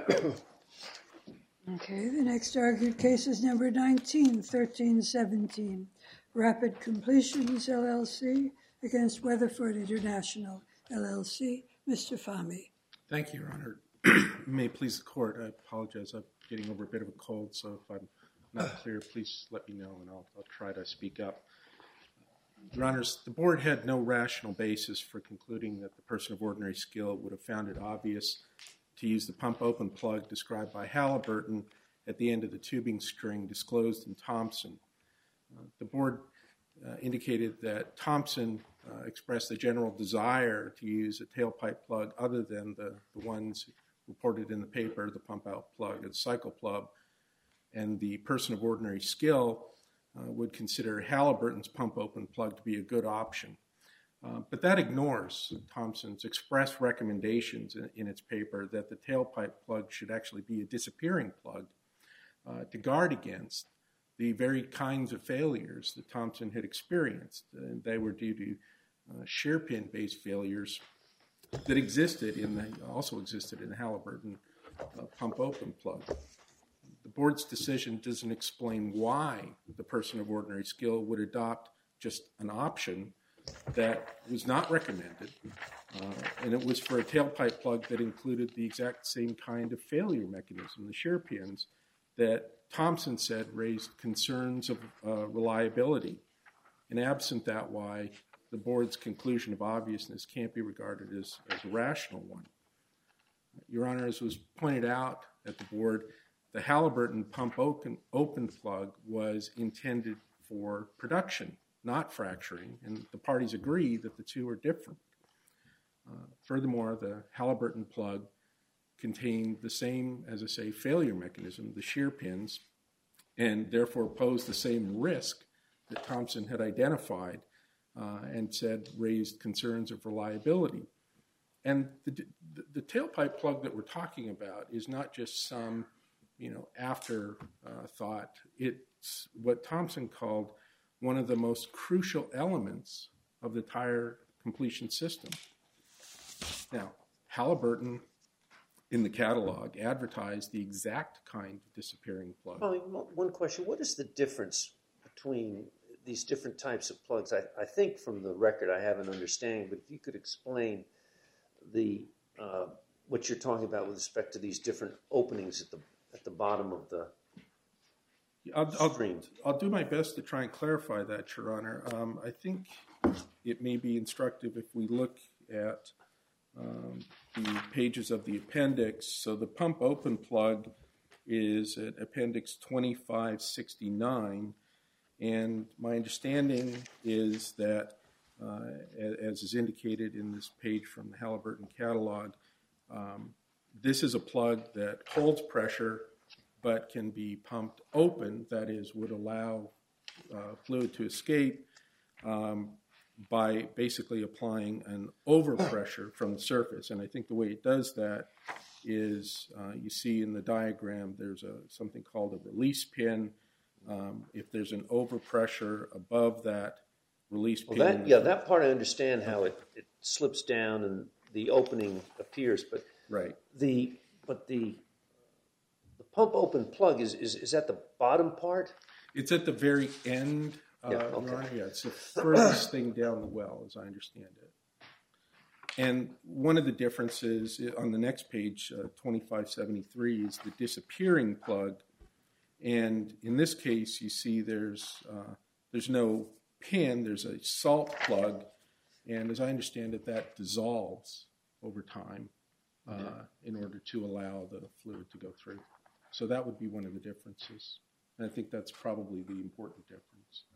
Okay, the next argued case is number 19-1317, Rapid Completions, LLC against Weatherford International, LLC. Mr. Fahmy. Thank you, Your Honor. May it please the Court, I apologize. I'm getting over a bit of a cold, so if I'm not clear, please let me know, and I'll try to speak up. Your Honors, the Board had no rational basis for concluding that the person of ordinary skill would have found it obvious to use the pump open plug described by Halliburton at the end of the tubing string disclosed in Thompson. The Board indicated that Thompson expressed the general desire to use a tailpipe plug other than the ones reported in the paper, the pump out plug and cycle plug, and the person of ordinary skill would consider Halliburton's pump open plug to be a good option. But that ignores Thompson's express recommendations in its paper that the tailpipe plug should actually be a disappearing plug to guard against the very kinds of failures that Thompson had experienced. They were due to shear pin-based failures that also existed in the Halliburton pump open plug. The Board's decision doesn't explain why the person of ordinary skill would adopt just an option that was not recommended, and it was for a tailpipe plug that included the exact same kind of failure mechanism, the shear pins, that Thompson said raised concerns of reliability. And absent that, why the Board's conclusion of obviousness can't be regarded as a rational one. Your Honor, as was pointed out at the Board, the Halliburton pump open plug was intended for production, not fracturing, and the parties agree that the two are different. Furthermore, the Halliburton plug contained the same, as I say, failure mechanism, the shear pins, and therefore posed the same risk that Thompson had identified and said raised concerns of reliability. And the tailpipe plug that we're talking about is not just some, afterthought. It's what Thompson called one of the most crucial elements of the tire completion system. Now, Halliburton in the catalog advertised the exact kind of disappearing plug. One question, what is the difference between these different types of plugs? I think from the record I have an understanding, but if you could explain what you're talking about with respect to these different openings at the bottom of the screen. I'll do my best to try and clarify that, Your Honor. I think it may be instructive if we look at the pages of the appendix. So the pump open plug is at Appendix 2569, and my understanding is that, as is indicated in this page from the Halliburton catalog, this is a plug that holds pressure but can be pumped open, that is, would allow fluid to escape by basically applying an overpressure from the surface. And I think the way it does that is, you see in the diagram, there's something called a release pin. If there's an overpressure above that release pin. That part I understand how it slips down and the opening appears, but right. The pump open plug is at the bottom part? It's at the very end. Okay. It's the furthest thing down the well, as I understand it. And one of the differences on the next page, 2573, is the disappearing plug. And in this case, you see there's no pin, there's a salt plug. And as I understand it, that dissolves over time in order to allow the fluid to go through. So that would be one of the differences. And I think that's probably the important difference.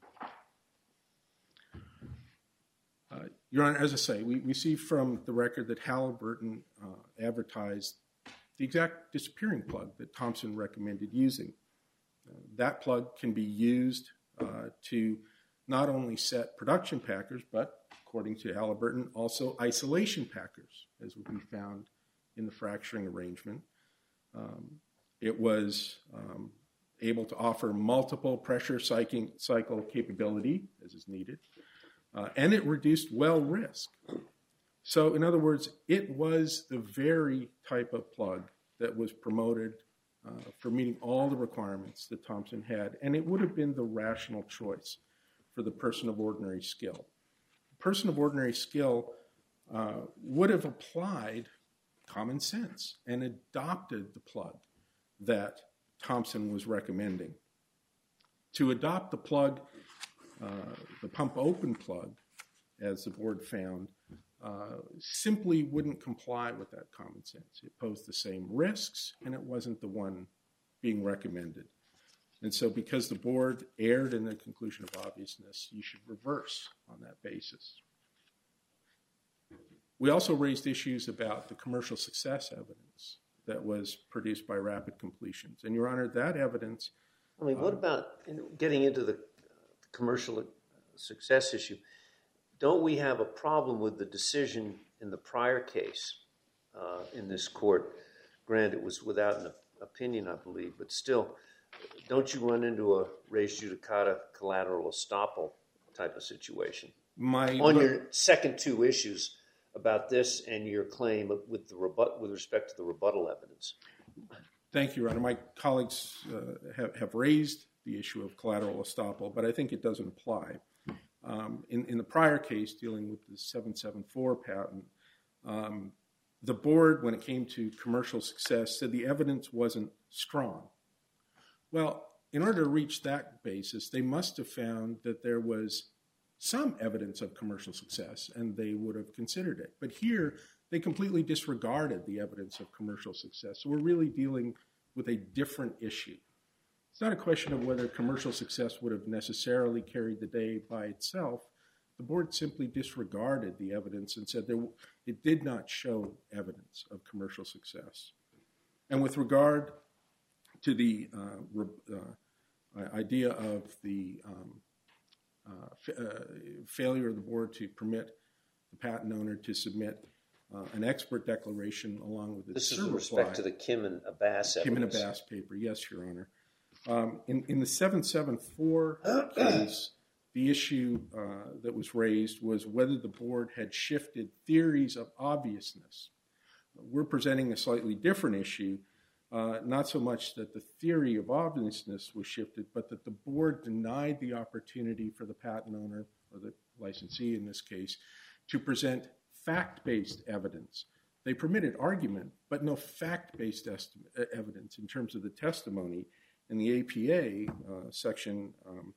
Your Honor, as I say, we see from the record that Halliburton advertised the exact disappearing plug that Thompson recommended using. That plug can be used to not only set production packers, but according to Halliburton, also isolation packers, as would be found in the fracturing arrangement. It was able to offer multiple pressure cycle capability, as is needed, and it reduced well risk. So in other words, it was the very type of plug that was promoted for meeting all the requirements that Thompson had, and it would have been the rational choice for the person of ordinary skill. The person of ordinary skill would have applied common sense and adopted the plug that Thompson was recommending. To adopt the plug, the pump open plug, as the board found, simply wouldn't comply with that common sense. It posed the same risks, and it wasn't the one being recommended. And so because the board erred in the conclusion of obviousness, you should reverse on that basis. We also raised issues about the commercial success evidence that was produced by Rapid Completions. And, Your Honor, that evidence... I mean, what about getting into the commercial success issue? Don't we have a problem with the decision in the prior case in this court? Granted, it was without an opinion, I believe, but still, don't you run into a res judicata collateral estoppel type of situation? On your second two issues about this and your claim with respect to the rebuttal evidence. Thank you, Your Honor. My colleagues have raised the issue of collateral estoppel, but I think it doesn't apply. In the prior case dealing with the 774 patent, the board, when it came to commercial success, said the evidence wasn't strong. Well, in order to reach that basis, they must have found that there was some evidence of commercial success, and they would have considered it. But here, they completely disregarded the evidence of commercial success. So we're really dealing with a different issue. It's not a question of whether commercial success would have necessarily carried the day by itself. The board simply disregarded the evidence and said it did not show evidence of commercial success. And with regard to the idea of the failure of the board to permit the patent owner to submit an expert declaration along with its This is with respect to the Kim and Abbas evidence. Kim and Abbas paper, yes, Your Honor. In the 774 case, the issue that was raised was whether the board had shifted theories of obviousness. We're presenting a slightly different issue, not so much that the theory of obviousness was shifted, but that the board denied the opportunity for the patent owner, or the licensee in this case, to present fact-based evidence. They permitted argument, but no fact-based evidence in terms of the testimony. And the APA, section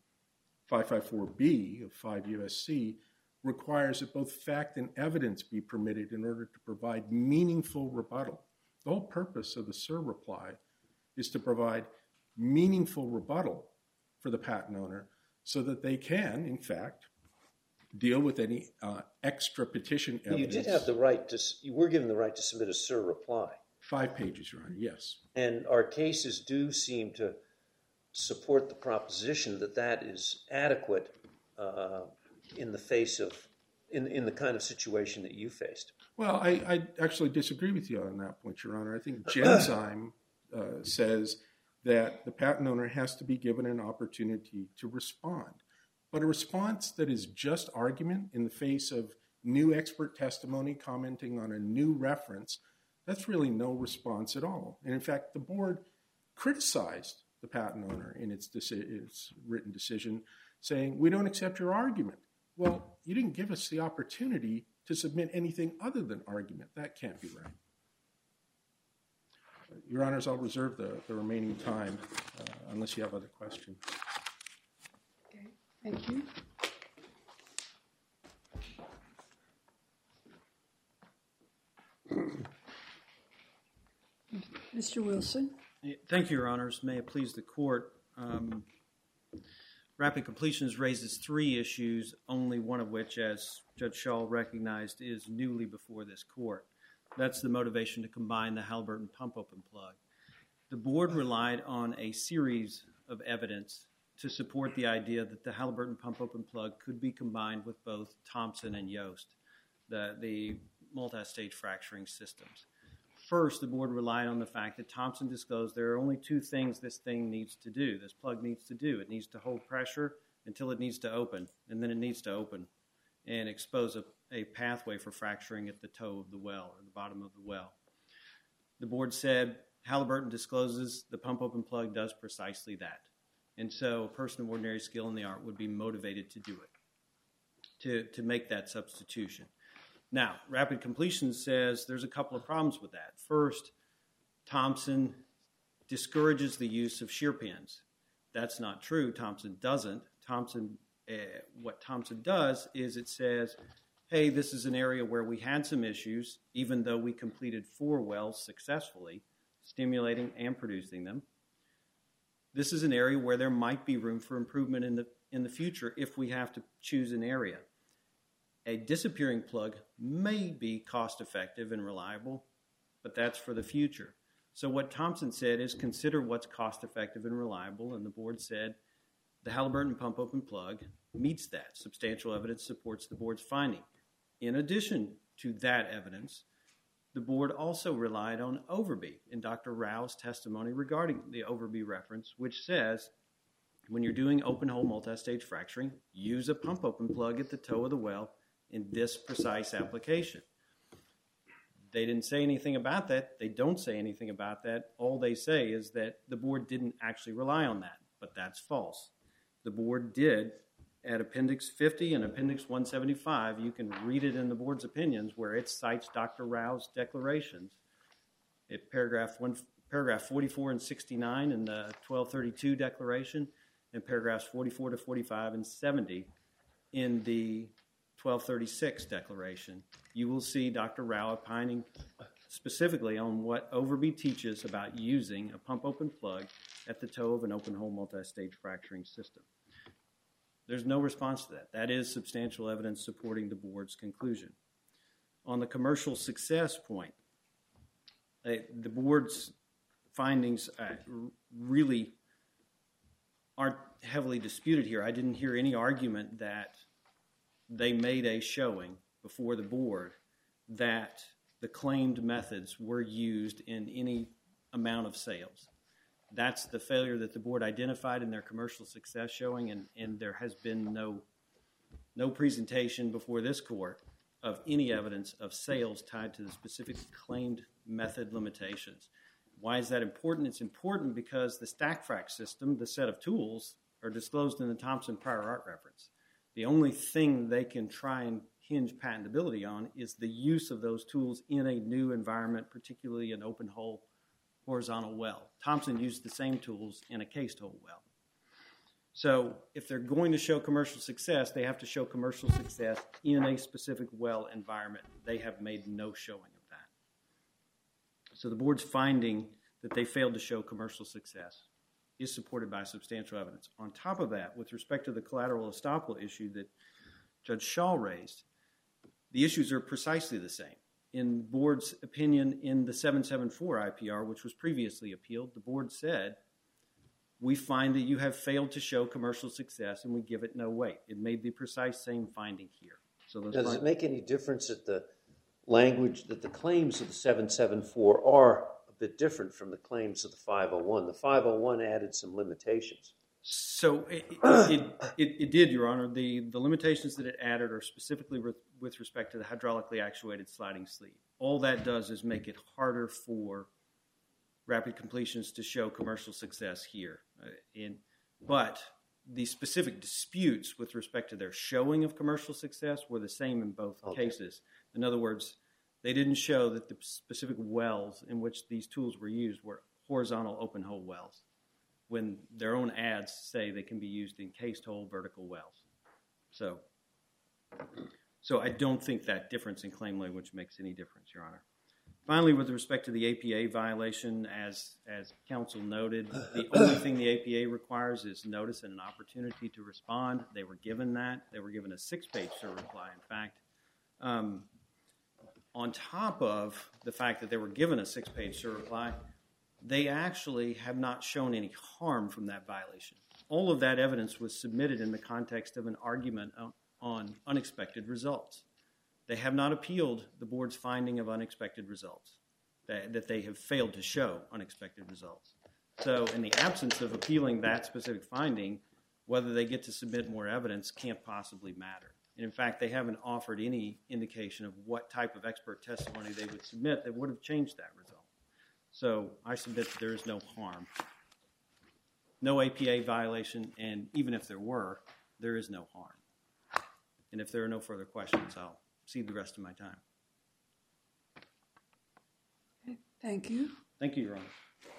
554B of 5 U.S.C., requires that both fact and evidence be permitted in order to provide meaningful rebuttal. The whole purpose of the SIR reply is to provide meaningful rebuttal for the patent owner so that they can, in fact, deal with any extra petition evidence. You did have the right to, you were given the right to submit a SIR reply. 5 pages, Your Honor, yes. And our cases do seem to support the proposition that that is adequate in the face of, in the kind of situation that you faced. Well, I actually disagree with you on that point, Your Honor. I think Genzyme says that the patent owner has to be given an opportunity to respond. But a response that is just argument in the face of new expert testimony commenting on a new reference, that's really no response at all. And in fact, the board criticized the patent owner in its written decision, saying, we don't accept your argument. Well, you didn't give us the opportunity to submit anything other than argument. That can't be right. Your Honors, I'll reserve the remaining time unless you have other questions. Okay, thank you. Mr. Wilson. Thank you, Your Honors. May it please the Court. Rapid Completions raises 3 issues, only one of which, as Judge Schall recognized, is newly before this Court. That's the motivation to combine the Halliburton pump open plug. The Board relied on a series of evidence to support the idea that the Halliburton pump open plug could be combined with both Thompson and Yost, the multi-stage fracturing systems. First, the Board relied on the fact that Thompson disclosed there are only 2 things this thing needs to do, this plug needs to do. It needs to hold pressure until it needs to open, and then it needs to open and expose a pathway for fracturing at the toe of the well or the bottom of the well. The Board said Halliburton discloses the pump open plug does precisely that. And so a person of ordinary skill in the art would be motivated to do it, to make that substitution. Now, Rapid Completion says there's a couple of problems with that. First, Thompson discourages the use of shear pins. That's not true. Thompson doesn't. What Thompson does is it says, hey, this is an area where we had some issues, even though we completed 4 wells successfully, stimulating and producing them. This is an area where there might be room for improvement in the future if we have to choose an area. A disappearing plug may be cost-effective and reliable, but that's for the future. So what Thompson said is consider what's cost-effective and reliable, and the board said the Halliburton pump open plug meets that. Substantial evidence supports the board's finding. In addition to that evidence, the board also relied on Overby in Dr. Rao's testimony regarding the Overby reference, which says when you're doing open-hole multi-stage fracturing, use a pump open plug at the toe of the well in this precise application. They didn't say anything about that. They don't say anything about that. All they say is that the board didn't actually rely on that, but that's false. The board did. At Appendix 50 and Appendix 175, you can read it in the board's opinions where it cites Dr. Rao's declarations. At paragraph 44 and 69 in the 1232 declaration, and paragraphs 44 to 45 and 70 in the 1236 declaration, you will see Dr. Rao opining specifically on what Overby teaches about using a pump open plug at the toe of an open hole multi-stage fracturing system. There's no response to that. That is substantial evidence supporting the board's conclusion. On the commercial success point, the board's findings really aren't heavily disputed here. I didn't hear any argument that they made a showing before the board that the claimed methods were used in any amount of sales. That's the failure that the board identified in their commercial success showing, and there has been no presentation before this court of any evidence of sales tied to the specific claimed method limitations. Why is that important? It's important because the StackFrac system, the set of tools, are disclosed in the Thompson prior art reference. The only thing they can try and hinge patentability on is the use of those tools in a new environment, particularly an open hole horizontal well. Thompson used the same tools in a cased hole well. So if they're going to show commercial success, they have to show commercial success in a specific well environment. They have made no showing of that. So the board's finding that they failed to show commercial success is supported by substantial evidence. On top of that, with respect to the collateral estoppel issue that Judge Shaw raised, the issues are precisely the same. In the board's opinion in the 774 IPR, which was previously appealed, the board said, we find that you have failed to show commercial success and we give it no weight. It made the precise same finding here. So does it make any difference that the language, that the claims of the 774 are a bit different from the claims of the 501? The 501 added some limitations. So it did, Your Honor. The limitations that it added are specifically with respect to the hydraulically actuated sliding sleeve. All that does is make it harder for Rapid Completions to show commercial success here. But the specific disputes with respect to their showing of commercial success were the same in both cases. In other words, they didn't show that the specific wells in which these tools were used were horizontal open hole wells, when their own ads say they can be used in cased hole vertical wells. So I don't think that difference in claim language makes any difference, Your Honor. Finally, with respect to the APA violation, as counsel noted, the only thing the APA requires is notice and an opportunity to respond. They were given that. They were given a 6-page reply, in fact. On top of the fact that they were given a 6-page reply, they actually have not shown any harm from that violation. All of that evidence was submitted in the context of an argument on unexpected results. They have not appealed the board's finding of unexpected results, that they have failed to show unexpected results. So in the absence of appealing that specific finding, whether they get to submit more evidence can't possibly matter. And in fact, they haven't offered any indication of what type of expert testimony they would submit that would have changed that result. So I submit that there is no harm. No APA violation, and even if there were, there is no harm. And if there are no further questions, I'll cede the rest of my time. Okay, thank you. Thank you, Your Honor.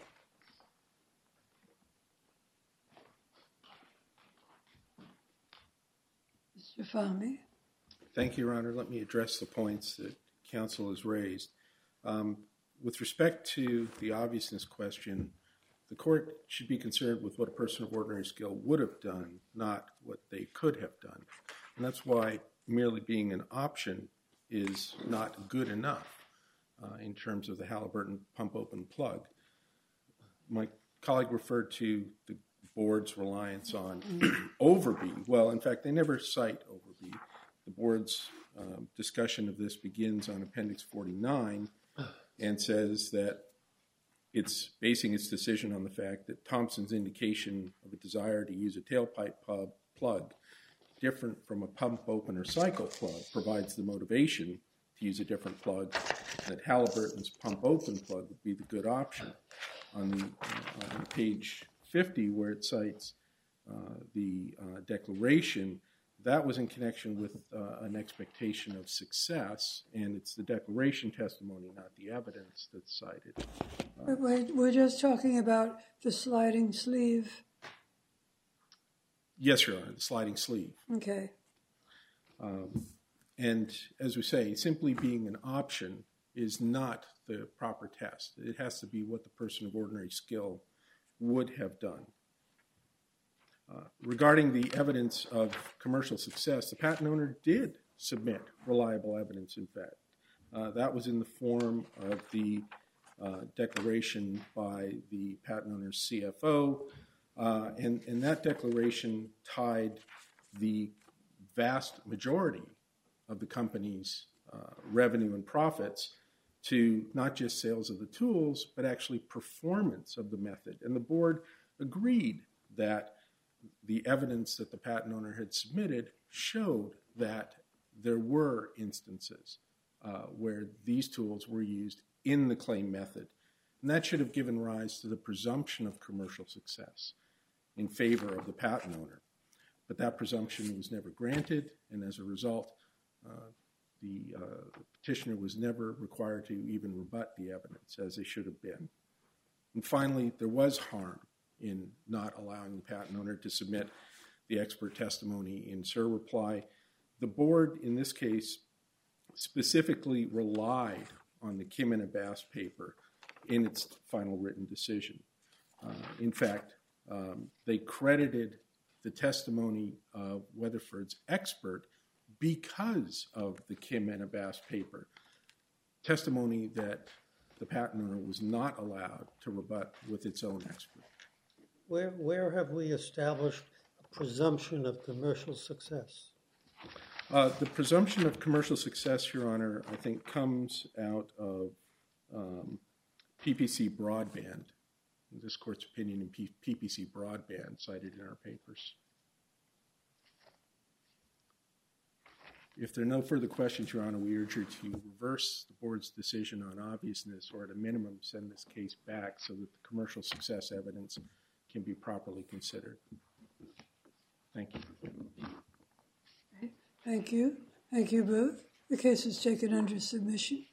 Mr. Fahmy. Thank you, Your Honor. Let me address the points that counsel has raised. With respect to the obviousness question, the court should be concerned with what a person of ordinary skill would have done, not what they could have done. And that's why merely being an option is not good enough in terms of the Halliburton pump open plug. My colleague referred to the board's reliance on Overby. Well, in fact, they never cite Overby. The board's discussion of this begins on Appendix 49 and says that it's basing its decision on the fact that Thompson's indication of a desire to use a tailpipe plug different from a pump open or cycle plug provides the motivation to use a different plug, that Halliburton's pump open plug would be the good option. On page 50, where it cites the declaration, that was in connection with an expectation of success, and it's the declaration testimony, not the evidence that's cited. We're just talking about the sliding sleeve. Yes, Your Honor, the sliding sleeve. Okay. And as we say, simply being an option is not the proper test. It has to be what the person of ordinary skill would have done. Regarding the evidence of commercial success, the patent owner did submit reliable evidence, in fact. That was in the form of the declaration by the patent owner's CFO, and that declaration tied the vast majority of the company's revenue and profits to not just sales of the tools, but actually performance of the method. And the board agreed that the evidence that the patent owner had submitted showed that there were instances where these tools were used in the claim method. And that should have given rise to the presumption of commercial success in favor of the patent owner. But that presumption was never granted, and as a result, the petitioner was never required to even rebut the evidence, as they should have been. And finally, there was harm in not allowing the patent owner to submit the expert testimony in SIR reply. The board, in this case, specifically relied on the Kim and Abbas paper in its final written decision. In fact, they credited the testimony of Weatherford's expert because of the Kim and Abbas paper, testimony that the patent owner was not allowed to rebut with its own expert. Where have we established a presumption of commercial success? The presumption of commercial success, Your Honor, I think comes out of PPC Broadband, this court's opinion in PPC Broadband cited in our papers. If there are no further questions, Your Honor, we urge you to reverse the board's decision on obviousness, or at a minimum send this case back so that the commercial success evidence can be properly considered. Thank you. Thank you. Thank you both. The case is taken under submission.